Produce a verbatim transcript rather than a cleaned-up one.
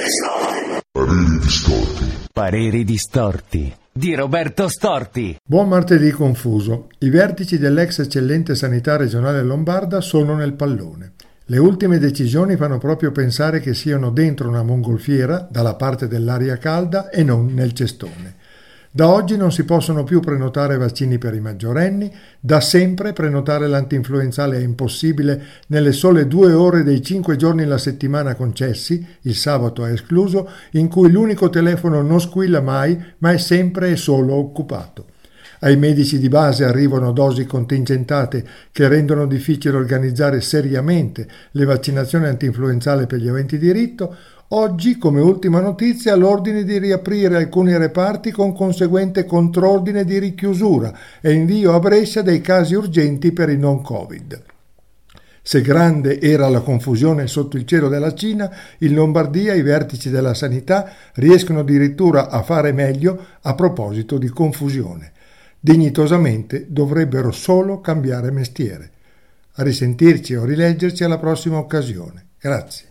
Pareri distorti. Pareri distorti di Roberto Storti. Buon martedì confuso. I vertici dell'ex eccellente sanità regionale lombarda sono nel pallone. Le ultime decisioni fanno proprio pensare che siano dentro una mongolfiera, dalla parte dell'aria calda e non nel cestone. Da oggi non si possono più prenotare vaccini per i maggiorenni, da sempre prenotare l'antinfluenzale è impossibile nelle sole due ore dei cinque giorni alla settimana concessi, il sabato è escluso, in cui l'unico telefono non squilla mai, ma è sempre e solo occupato. Ai medici di base arrivano dosi contingentate che rendono difficile organizzare seriamente le vaccinazioni antinfluenzali per gli aventi diritto. Oggi, come ultima notizia, l'ordine di riaprire alcuni reparti con conseguente contrordine di richiusura e invio a Brescia dei casi urgenti per i non Covid. Se grande era la confusione sotto il cielo della Cina, in Lombardia i vertici della sanità riescono addirittura a fare meglio a proposito di confusione. Dignitosamente dovrebbero solo cambiare mestiere. A risentirci o rileggerci alla prossima occasione. Grazie.